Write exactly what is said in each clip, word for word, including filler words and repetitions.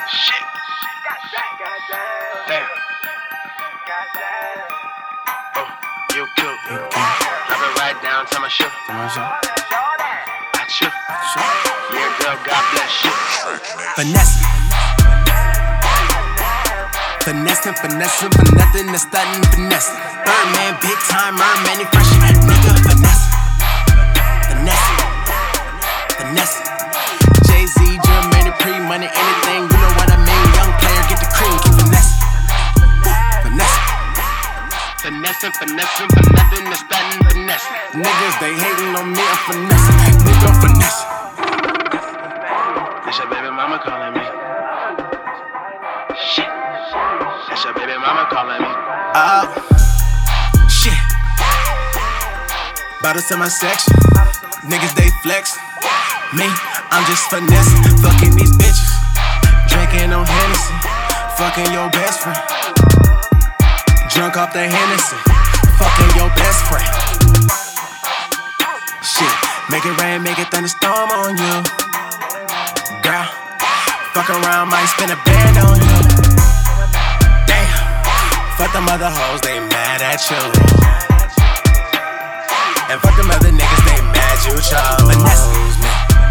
Shit. Damn. Oh, you cute. Drop it right down to my shoe. At you. Yeah, girl, God bless you. Finesse. Finessing, finessing, for nothing, that's stunting, finessing. Birdman, big time, merman, he fresh, nigga, finesse. Finesse. Finesse. Jay-Z, Jermaine, pre-money, anything, you know what I mean. Young player, get the cream, keep finesse. Finesse. Finessing, finessing, for nothing, that's stunting, finesse. Niggas, they hating on me, I'm finessing. Nigga, I'm finessing. That's your baby mama calling me. Shit. That's your baby mama calling me. Oh, shit. Bottles in my section. Niggas, they flex. Me, I'm just finessing. Fucking these bitches. Drinking on Hennessy. Fucking your best friend. Drunk off the Hennessy. Fucking your best friend. Shit. Make it rain, make it thunderstorm on you. Girl, fuck around, might spin a band on you. Fuck them other hoes, they mad at you. And fuck them other niggas, they mad you chose me.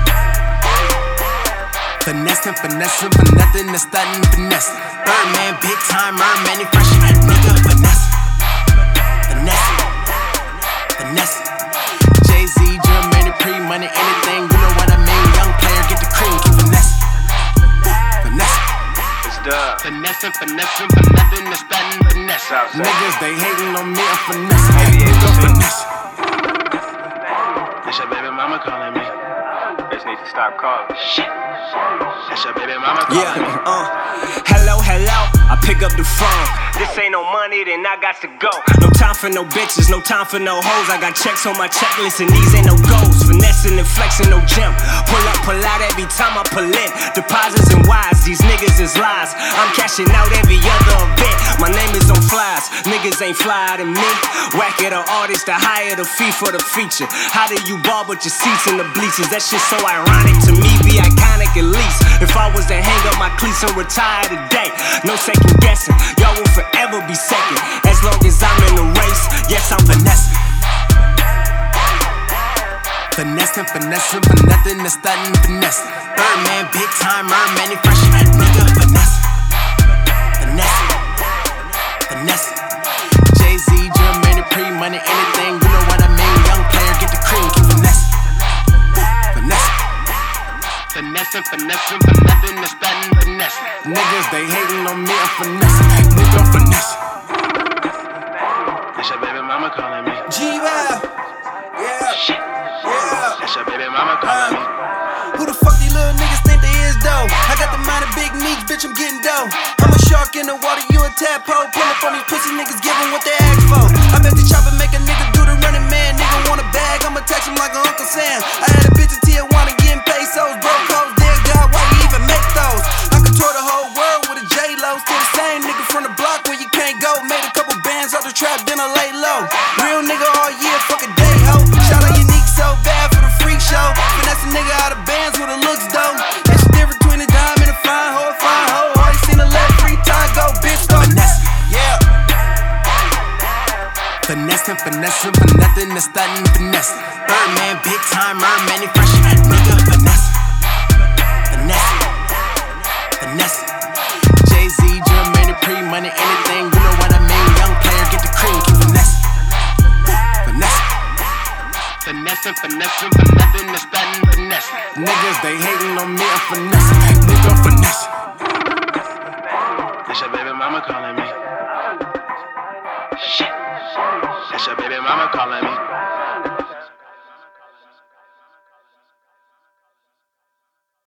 Finessing, finessing, for nothing, that's stunting, finessing. Birdman, big time, merman, he fresh, nigga, finesse. Finesse. Finesse. Jay-Z, Jermaine, pre-money, anything, you know what I mean. Young player, get the cream, keep finesse. Finesse. Finessing, finessing, for nothing, that's stunting, finesse. Niggas, they hating on me, I'm finessing. Nigga, I'm finessing. That's your baby mama calling me. Bitch need to stop calling. Shit. That's your baby mama calling yeah, me. uh, hello, hello, I pick up the phone. This ain't no money, then I got to go. No time for no bitches, no time for no hoes. I got checks on my checklist and these ain't no goals. Finessing and flexing, no gym. Pull up, pull out every time I pull in. Deposits and wires, these niggas is lies. I'm cashing out every other event. My name is on flies, niggas ain't flyer than me. Whack it an artist, the higher the fee for the feature. How do you ball with your seats in the bleachers? That shit so ironic to me, be iconic at least. If I was to hang up my cleats and retire today, no second guessing, y'all will forever be second. As long as I'm in the race, yes, I'm finessing. Finessing, finessing, for nothing, that's stunting, finessing. Birdman, big time, merman, he fresh, nigga, finessing. Finessing. Finessing. Jay-Z, Jermaine, pre-money, anything, you know what I mean. Young player, get the cream, keep finessing. Finessing. Finessing, finessing, for nothing, that's stunting, finesse. Niggas, they hating on me, I'm finessing. Nigga, I'm finessing. That's your baby mama calling me. G-Val. Yeah. Shit. Yeah. That's your baby mama calling me. Who the fuck these little niggas think they is, though? I got the mind of big meats, bitch, I'm getting dough. I'm a shark in the water, you a tadpole. Pull up on these pussy niggas, give them what they ask for. I bet the chopper make a nigga do the running man. Nigga want a bag, I'ma text him like a Uncle Sam. I had a bitch in Tijuana getting pesos. Broke hoes, dear God, why you even make those? I control the whole world with a J-Lo. Still the same nigga from the block where you can't go. Made a couple bands off the trap, then I lay low. Real nigga all year, fuck a day, ho. Shout out Unique, so bad for the freak show. Finesse a nigga out of bands with the looks, though. It's the difference between a dime and a fine hoe, a fine hoe. All you seen to let free time go, bitch, start finessing, yeah. Finessing, finessing, for nothing, that's stunting, finessing. Birdman, big time, merman, he fresh, nigga, finessing. Finessing. Finessing. Jay-Z, Jermaine, pre-money, anything, you know what I mean. Young player, get the cream, keep finessing. Finessing. Finessing, finessing, for nothing, that's stunting, finesse. Niggas, they hating on me, I'm finessing. Nigga, I'm finessing. That's your baby mama calling me. Shit. That's your baby mama calling me.